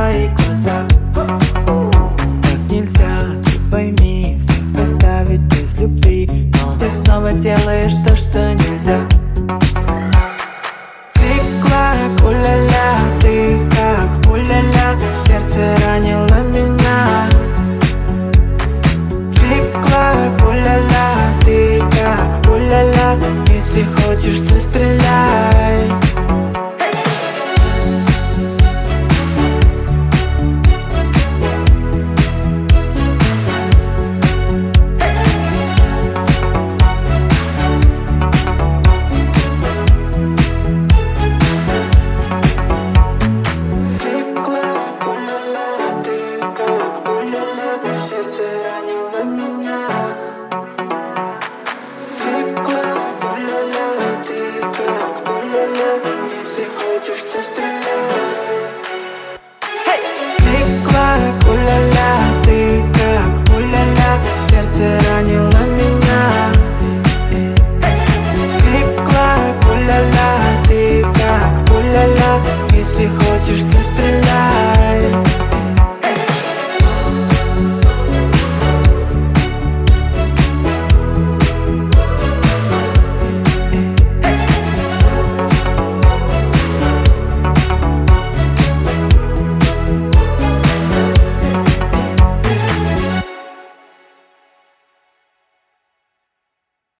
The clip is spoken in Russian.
твои глаза. Так нельзя, ты пойми, всех оставить без любви, но ты снова делаешь то, что нельзя. Клик-клак, у-ля-ля, ты как пуля-ля, сердце ранило меня. Клик-клак, у-ля-ля, ты как пуля-ля, если хочешь, ты стреляй. Сердце ранило меня. Клик-клак, у-ля-ля, ты как пуля-ля, если хочешь, ты стреляй. Клик-клак, у-ля-ля, ты как пуля-ля, сердце ранило меня. Клик-клак, у-ля-ля, ты как пуля-ля, если хочешь, ты стреляй.